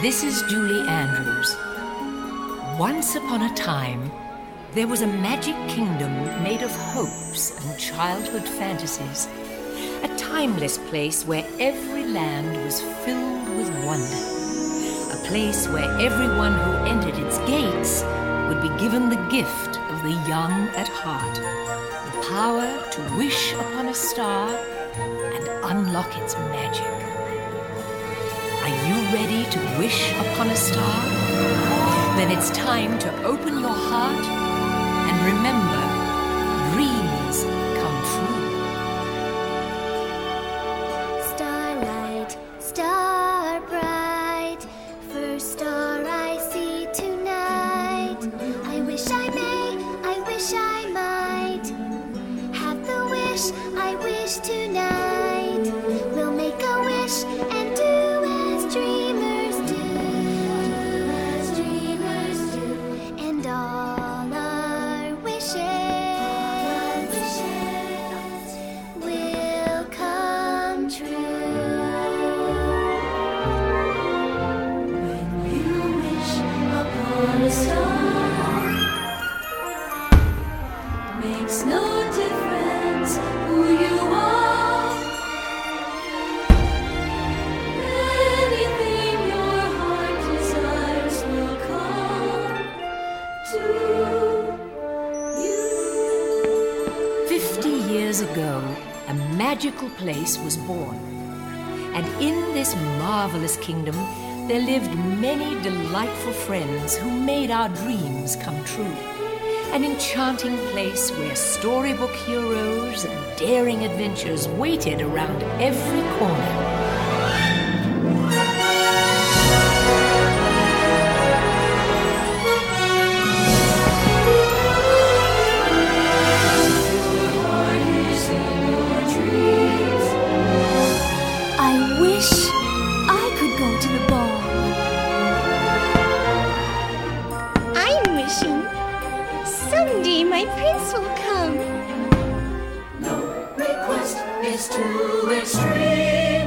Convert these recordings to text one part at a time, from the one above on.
This is Julie Andrews. Once upon a time, there was a magic kingdom made of hopes and childhood fantasies. A timeless place where every land was filled with wonder. A place where everyone who entered its gates would be given the gift of the young at heart. The power to wish upon a star and unlock its magic. Are you ready to wish upon a star? Then it's time to open your heart and remember, dreams come true. Starlight, star bright, first star I see tonight. I wish I may, I wish I might have the wish I wish tonight. We'll make a wish and do as dreamers do, as dreamers do, and all our wishes will come true. When you wish upon a star, makes no difference who you are. Anything your heart desires will come to you. 50 years ago, a magical place was born. And in this marvelous kingdom, there lived many delightful friends who made our dreams come true. An enchanting place where storybook heroes and daring adventures waited around every corner. I wish I could go to the ball. I'm wishing someday my prince will come. No request is too extreme.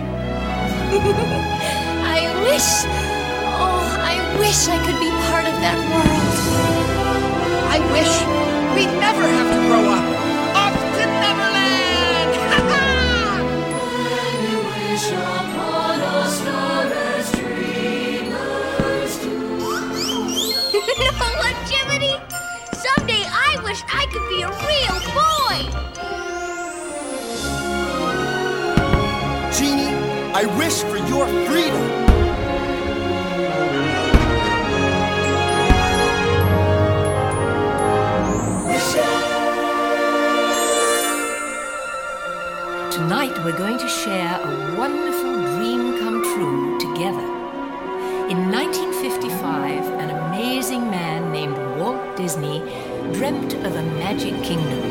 I wish I could be part of that world. I wish we'd never have to grow up. Up to Neverland! When you wish upon a star as dreamers do. No longevity. Someday I wish I could be a real boy. Genie, I wish for your freedom. Tonight we're going to share a wonderful dream come true together. In 1955, an amazing man named Walt Disney dreamt of a magic kingdom.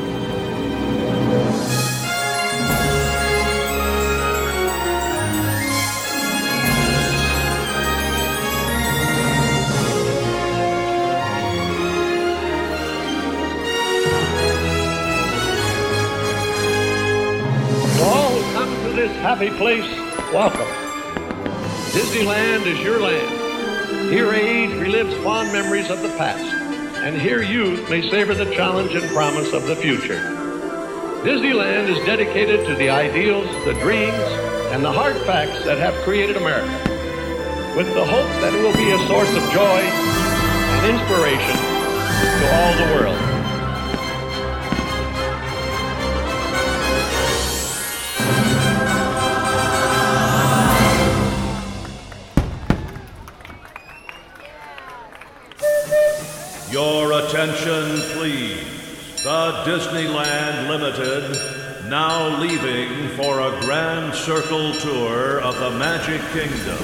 This happy place, welcome. Disneyland is your land. Here age relives fond memories of the past, and here youth may savor the challenge and promise of the future. Disneyland is dedicated to the ideals, the dreams, and the hard facts that have created America, with the hope that it will be a source of joy and inspiration to all the world. Your attention, please. The Disneyland Limited now leaving for a grand circle tour of the Magic Kingdom.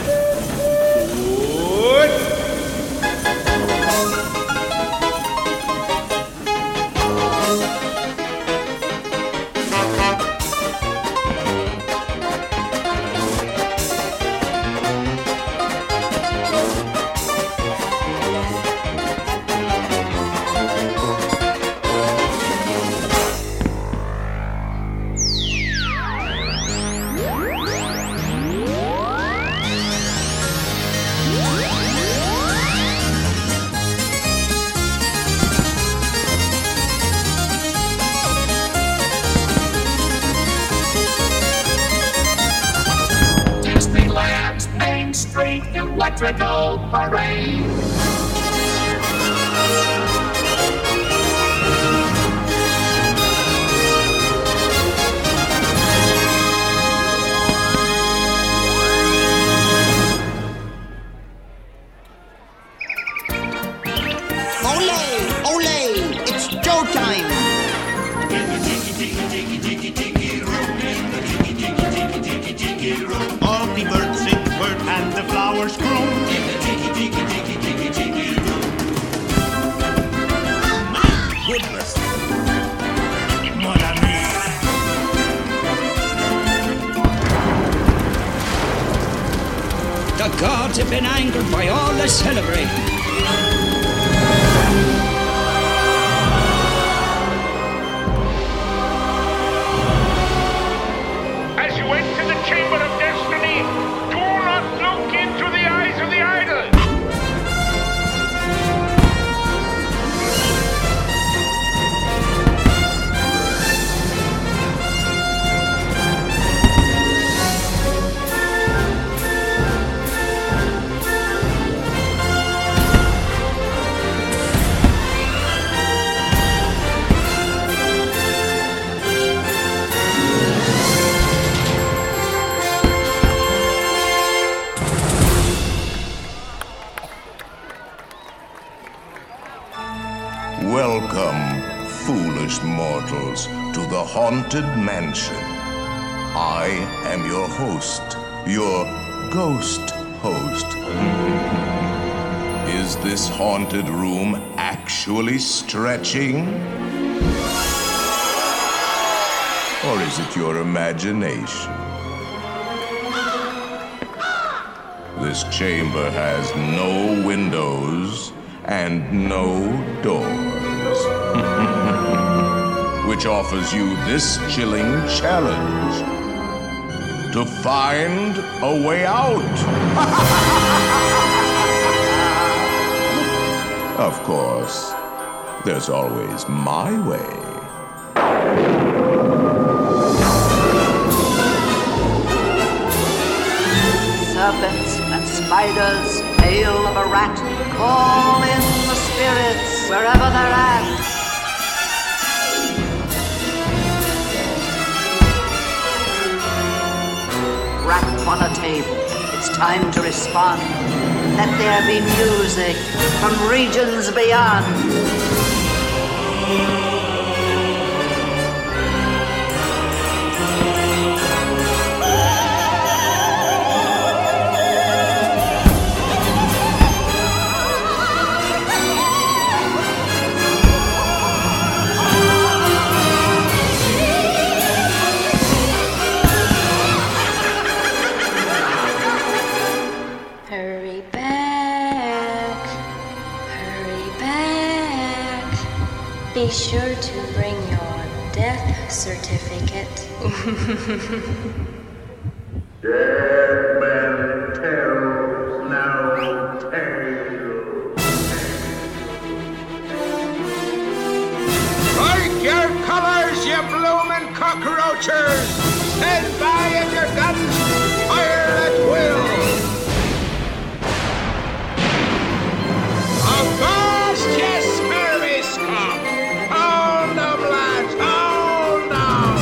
electrical parade. All the birds sing bird and the flowers grow. In the tiki room. My goodness. Mon ami. The gods have been angered by all this celebrating. As you enter the Chamber of Destiny, do not look into the eyes of the idol. Welcome, foolish mortals, to the Haunted Mansion. I am your host, your ghost host. Is this haunted room actually stretching? Or is it your imagination? This chamber has no windows and no doors, which offers you this chilling challenge: to find a way out. Of course, there's always my way. Serpents and spiders, tail of a rat, call in the spirits wherever they're at. Rap on a table, it's time to respond. Let there be music from regions beyond. Hurry back, be sure to bring your death certificate. Dead man tells no tale. Strike your colors, you bloomin' cockroaches! Stand by at your guns, fire at will! Avast, ye scurvy scum! Hold 'em, lads, hold 'em!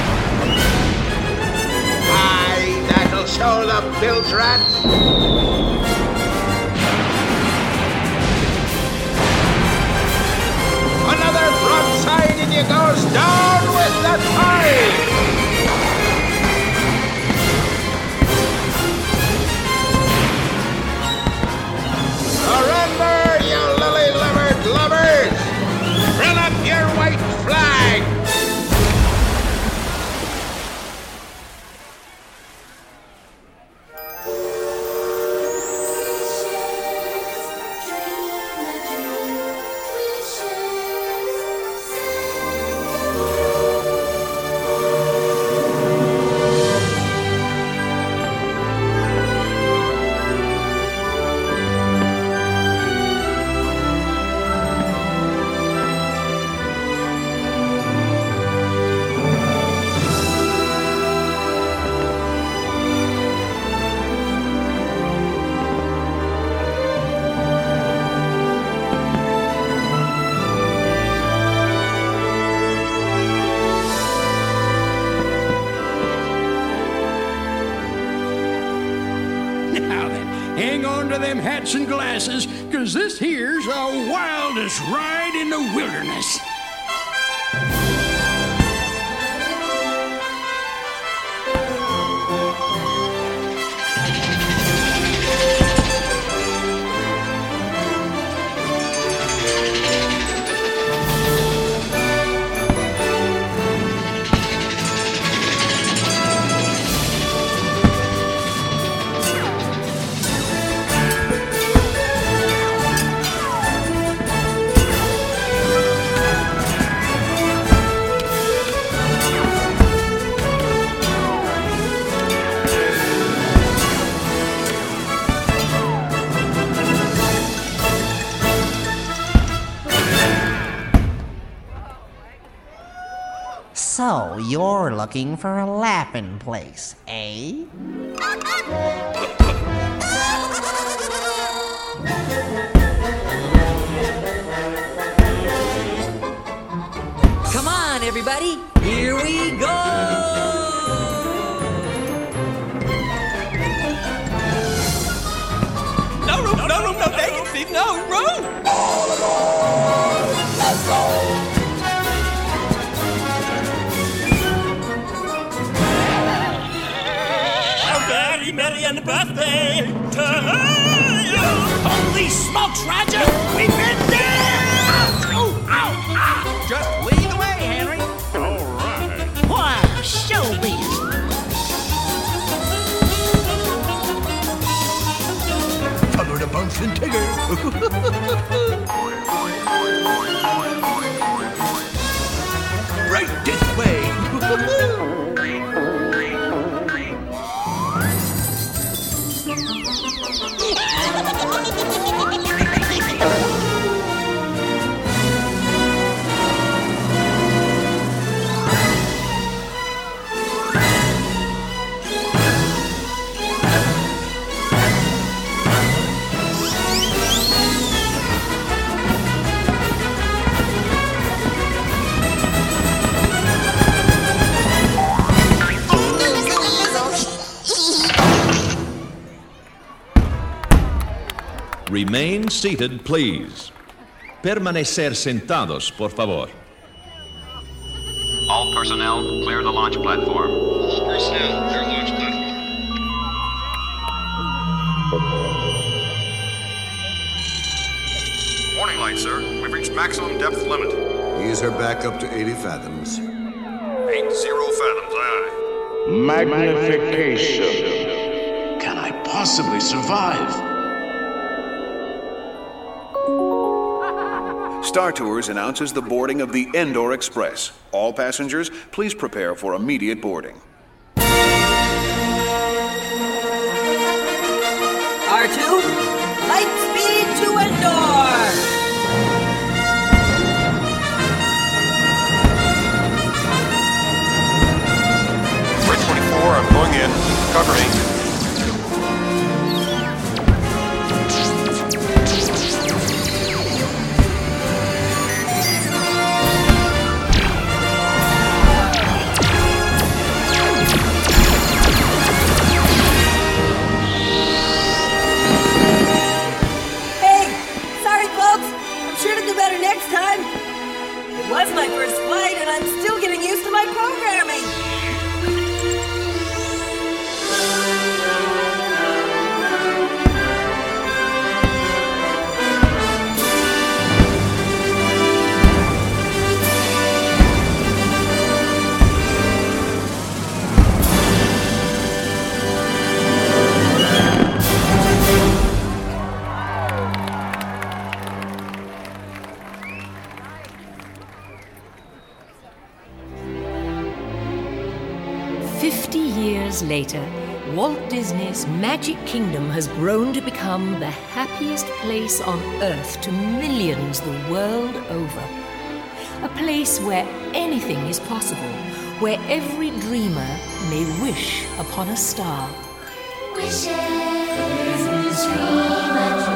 Aye, that'll show the bilge rats! Another broadside and you goes down with the tide! Surrender, you lily-livered lovers! Run up your white flag! on to them hats and glasses, 'cause this here's the wildest ride in the wilderness. So, you're looking for a lapping place, eh? Come on, everybody, here we go! No room, no vacancy, no room! All aboard! Let's go! Very merry and birthday to you! Holy smokes, Roger! We've been there! Ow! Ow! Just lead the way, Henry. All right. Wow, showbiz! Follow the bouncing Tigger. Right this way. Remain seated, please. Permanecer sentados, por favor. All personnel, clear the launch platform. All personnel, clear launch platform. Warning light, sir. We've reached maximum depth limit. Ease her back up to 80 fathoms. 80 fathoms, aye. Magnification. Can I possibly survive? Star Tours announces the boarding of the Endor Express. All passengers, please prepare for immediate boarding. R2, light speed to Endor! I'm going in. Cover me. Hey, sorry folks. I'm sure to do better next time. It was my first flight and I'm still getting used to my programming. Years later, Walt Disney's Magic Kingdom has grown to become the happiest place on Earth to millions the world over. A place where anything is possible, where every dreamer may wish upon a star. Wishes, dream a dream.